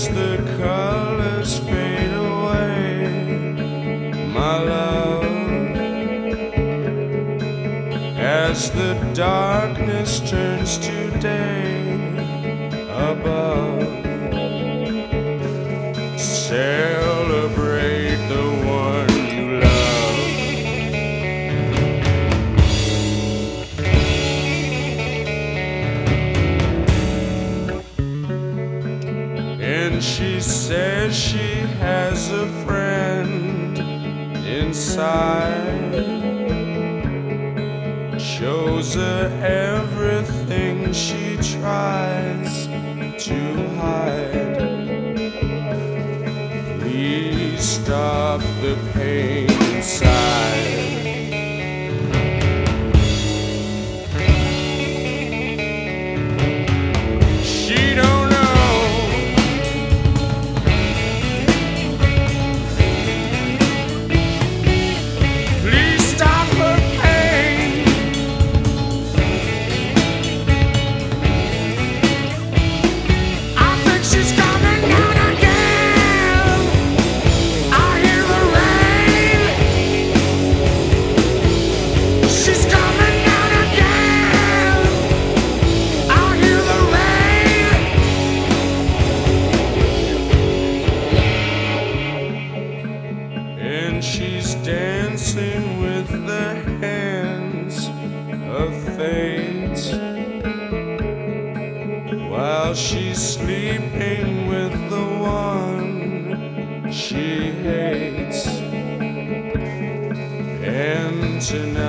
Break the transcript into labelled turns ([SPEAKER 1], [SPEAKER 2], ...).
[SPEAKER 1] as the colors fade away, my love, as the darkness turns to day above. Celebrate the one you love. And she says she has a friend inside, shows her everything she tries to hide. Please stop the pain inside. She don't know please stop her pain. I think she's coming down again. I hear the rain. She's coming down again. I hear the rain. And she's dancing with the hands of fate, while she's sleeping with the one she hates. And tonight